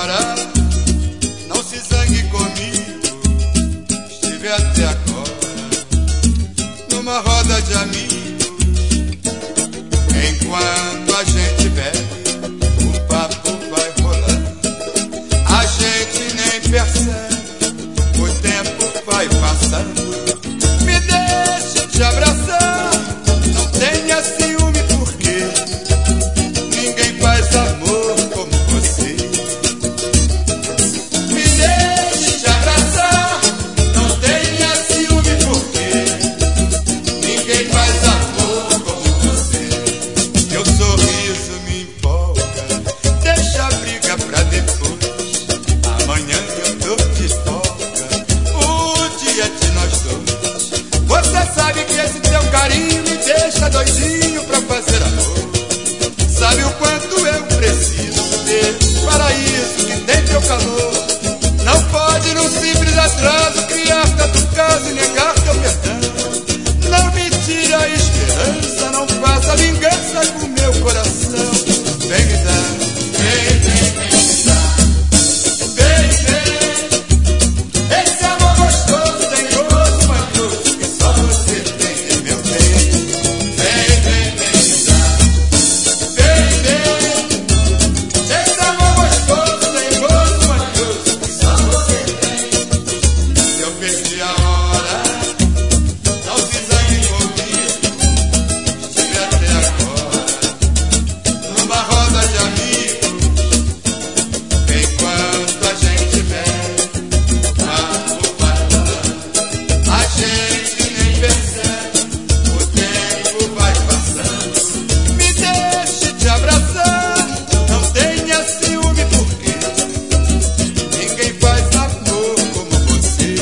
agora, não se zangue comigo. Estive até agora numa roda de amigos. Enquanto a gente bebe, o papo vai rolando. A gente nem percebe, o tempo vai passando. Me deixe te abraçar, não tenha ciúme porque ninguém faz amor como você. Me deixe te abraçar, não tenha ciúme porque ninguém faz amor como você. Teu sorriso me empolga, deixa a briga pra depois. Amanhã eu tô de folga, o dia de nós dois. Você sabe que esse teu carinho me deixa doidinho pra fazer amor. Sabe o quanto eu preciso desse paraíso que tem teu calor. Não pode num simples atraso criar tanto caso e negar teu perdão. Não me tire a esperança, não faça vingança com meu coração. Vem me dar, vem, vem, vem me dar. Vem, vem, esse amor gostoso tem gosto manhoso que só você tem, meu bem. Vem, vem, vem me dar. Vem, vem, esse amor gostoso tem gosto manhoso que só você tem. Se eu perdi a hora, não se zangue comigo. Estive até agora numa roda de amigos. Enquanto a gente bebe, o papo vai rolando. A gente nem percebe, o tempo vai passando. Me deixe te abraçar, não tenha ciúme porque ninguém faz amor como você.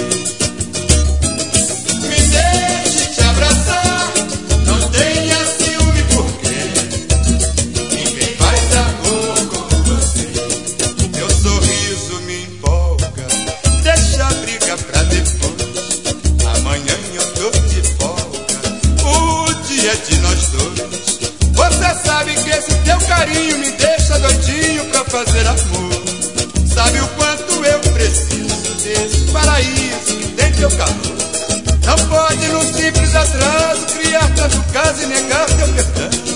Me deixe te abraçar, não tenha ciúme porque ninguém faz amor como você. Teu sorriso me empolga, deixa a briga pra depois. Amanhã eu tô de folga, o dia de nós dois. Você sabe que esse teu carinho me deixa doidinho pra fazer amor. Sabe o quanto eu preciso desse paraíso que tem teu calor. Não pode num simples atraso criar tanto caso e negar teu perdão.